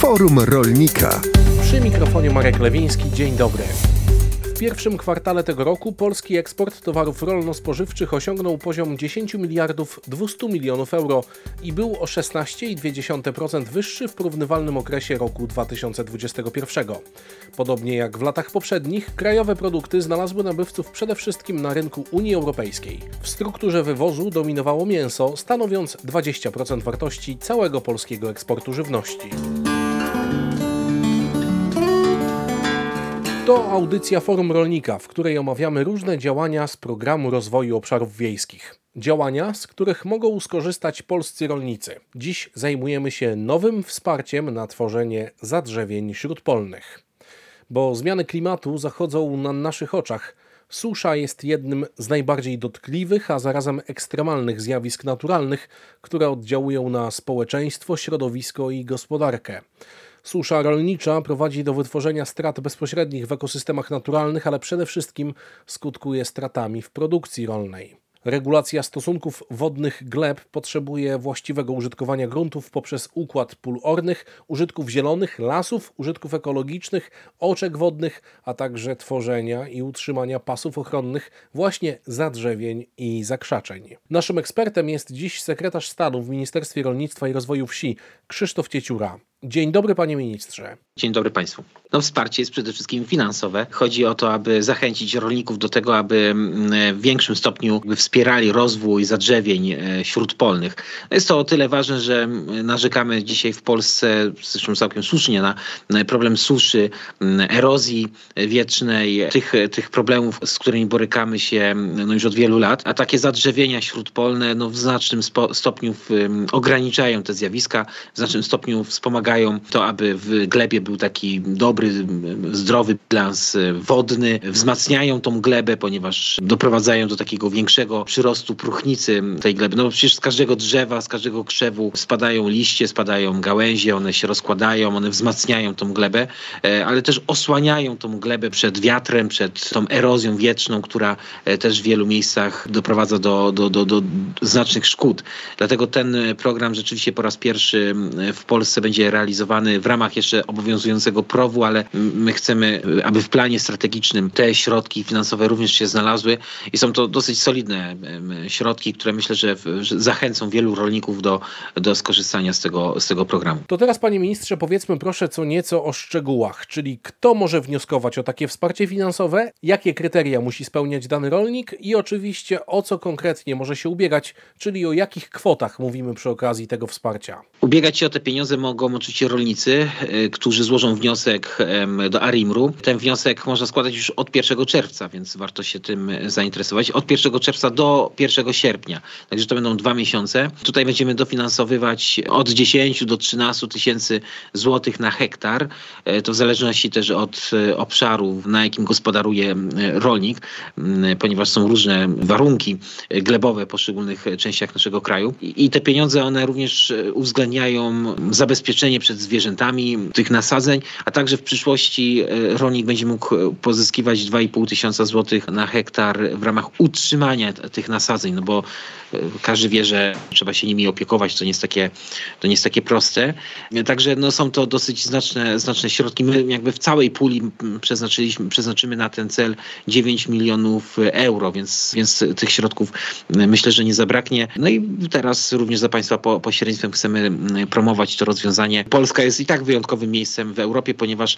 Forum Rolnika. Przy mikrofonie Marek Lewiński. Dzień dobry. W pierwszym kwartale tego roku polski eksport towarów rolno-spożywczych osiągnął poziom 10 miliardów 200 milionów euro i był o 16,2% wyższy w porównywalnym okresie roku 2021. Podobnie jak w latach poprzednich, krajowe produkty znalazły nabywców przede wszystkim na rynku Unii Europejskiej. W strukturze wywozu dominowało mięso, stanowiąc 20% wartości całego polskiego eksportu żywności. To audycja Forum Rolnika, w której omawiamy różne działania z Programu Rozwoju Obszarów Wiejskich. Działania, z których mogą skorzystać polscy rolnicy. Dziś zajmujemy się nowym wsparciem na tworzenie zadrzewień śródpolnych. Bo zmiany klimatu zachodzą na naszych oczach. Susza jest jednym z najbardziej dotkliwych, a zarazem ekstremalnych zjawisk naturalnych, które oddziałują na społeczeństwo, środowisko i gospodarkę. Susza rolnicza prowadzi do wytworzenia strat bezpośrednich w ekosystemach naturalnych, ale przede wszystkim skutkuje stratami w produkcji rolnej. Regulacja stosunków wodnych gleb potrzebuje właściwego użytkowania gruntów poprzez układ pól ornych, użytków zielonych, lasów, użytków ekologicznych, oczek wodnych, a także tworzenia i utrzymania pasów ochronnych, właśnie zadrzewień i zakrzaczeń. Naszym ekspertem jest dziś sekretarz stanu w Ministerstwie Rolnictwa i Rozwoju Wsi Krzysztof Ciecióra. Dzień dobry, panie ministrze. Dzień dobry państwu. Wsparcie jest przede wszystkim finansowe. Chodzi o to, aby zachęcić rolników do tego, aby w większym stopniu wspierali rozwój zadrzewień śródpolnych. Jest to o tyle ważne, że narzekamy dzisiaj w Polsce, zresztą całkiem słusznie, na problem suszy, erozji wietrznej, tych problemów, z którymi borykamy się już od wielu lat. A takie zadrzewienia śródpolne w znacznym stopniu ograniczają te zjawiska, w znacznym stopniu wspomagają to, aby w glebie był taki dobry, zdrowy bilans wodny, wzmacniają tą glebę, ponieważ doprowadzają do takiego większego przyrostu próchnicy tej gleby. Przecież z każdego drzewa, z każdego krzewu spadają liście, spadają gałęzie, one się rozkładają, one wzmacniają tą glebę, ale też osłaniają tą glebę przed wiatrem, przed tą erozją wietrzną, która też w wielu miejscach doprowadza do znacznych szkód. Dlatego ten program rzeczywiście po raz pierwszy w Polsce będzie realizowany w ramach jeszcze obowiązującego PROW-u, ale my chcemy, aby w planie strategicznym te środki finansowe również się znalazły i są to dosyć solidne środki, które myślę, że zachęcą wielu rolników do skorzystania z tego programu. To teraz, panie ministrze, powiedzmy proszę co nieco o szczegółach, czyli kto może wnioskować o takie wsparcie finansowe, jakie kryteria musi spełniać dany rolnik i oczywiście o co konkretnie może się ubiegać, czyli o jakich kwotach mówimy przy okazji tego wsparcia. Ubiegać się o te pieniądze mogą oczywiście rolnicy, którzy złożą wniosek do ARiMR-u. Ten wniosek można składać już od 1 czerwca, więc warto się tym zainteresować. Od 1 czerwca do 1 sierpnia, także to będą 2 miesiące. Tutaj będziemy dofinansowywać od 10 do 13 tysięcy złotych na hektar. To w zależności też od obszaru, na jakim gospodaruje rolnik, ponieważ są różne warunki glebowe w poszczególnych częściach naszego kraju. I te pieniądze, one również uwzględniają zabezpieczenie przed zwierzętami tych nasadzeń, a także w przyszłości rolnik będzie mógł pozyskiwać 2,5 tysiąca złotych na hektar w ramach utrzymania tych nasadzeń, bo każdy wie, że trzeba się nimi opiekować, to nie jest takie proste. Także są to dosyć znaczne środki. My jakby w całej puli przeznaczymy na ten cel 9 milionów euro, więc tych środków myślę, że nie zabraknie. I teraz również za państwa pośrednictwem chcemy promować to rozwiązanie. Polska jest i tak wyjątkowym miejscem w Europie, ponieważ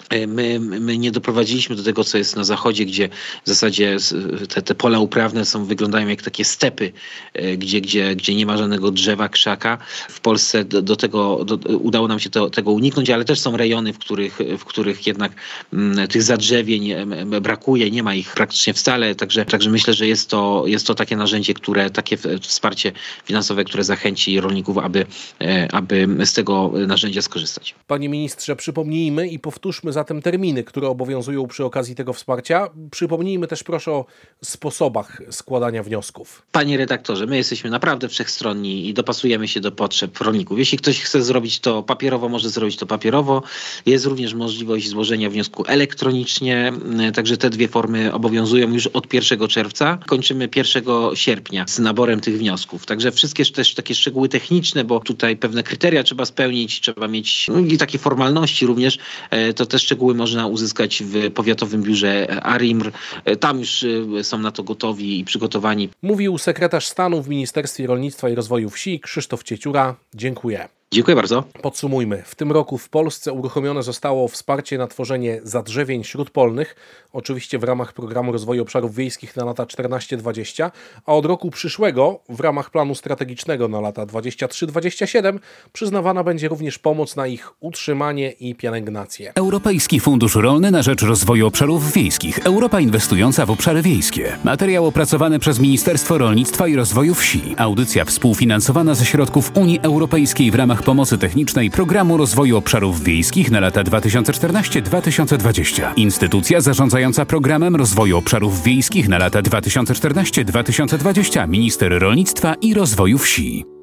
my nie doprowadziliśmy do tego, co jest na zachodzie, gdzie w zasadzie te pola uprawne wyglądają jak takie stepy, gdzie nie ma żadnego drzewa, krzaka. W Polsce udało nam się tego uniknąć, ale też są rejony, w których jednak tych zadrzewień brakuje, nie ma ich praktycznie wcale, także myślę, że jest to takie narzędzie, takie wsparcie finansowe, które zachęci rolników, aby z tego narzędzia skorzystać. Panie ministrze, przypomnijmy i powtórzmy zatem terminy, które obowiązują przy okazji tego wsparcia. Przypomnijmy też proszę o sposobach składania wniosków. Panie redaktorze, my jesteśmy naprawdę wszechstronni i dopasujemy się do potrzeb rolników. Jeśli ktoś chce zrobić to papierowo, może zrobić to papierowo. Jest również możliwość złożenia wniosku elektronicznie, także te dwie formy obowiązują już od 1 czerwca. Kończymy 1 sierpnia z naborem tych wniosków. Także wszystkie też takie szczegóły techniczne, bo tutaj pewne kryteria trzeba spełnić, trzeba mieć mieć i takie formalności również, to te szczegóły można uzyskać w Powiatowym Biurze ARiMR. Tam już są na to gotowi i przygotowani. Mówił sekretarz stanu w Ministerstwie Rolnictwa i Rozwoju Wsi Krzysztof Cieciura. Dziękuję. Dziękuję bardzo. Podsumujmy. W tym roku w Polsce uruchomione zostało wsparcie na tworzenie zadrzewień śródpolnych, oczywiście w ramach Programu Rozwoju Obszarów Wiejskich na lata 14-20, a od roku przyszłego w ramach planu strategicznego na lata 23-27 przyznawana będzie również pomoc na ich utrzymanie i pielęgnację. Europejski Fundusz Rolny na rzecz Rozwoju Obszarów Wiejskich. Europa inwestująca w obszary wiejskie. Materiał opracowany przez Ministerstwo Rolnictwa i Rozwoju Wsi. Audycja współfinansowana ze środków Unii Europejskiej w ramach pomocy technicznej Programu Rozwoju Obszarów Wiejskich na lata 2014-2020. Instytucja zarządzająca Programem Rozwoju Obszarów Wiejskich na lata 2014-2020. Minister Rolnictwa i Rozwoju Wsi.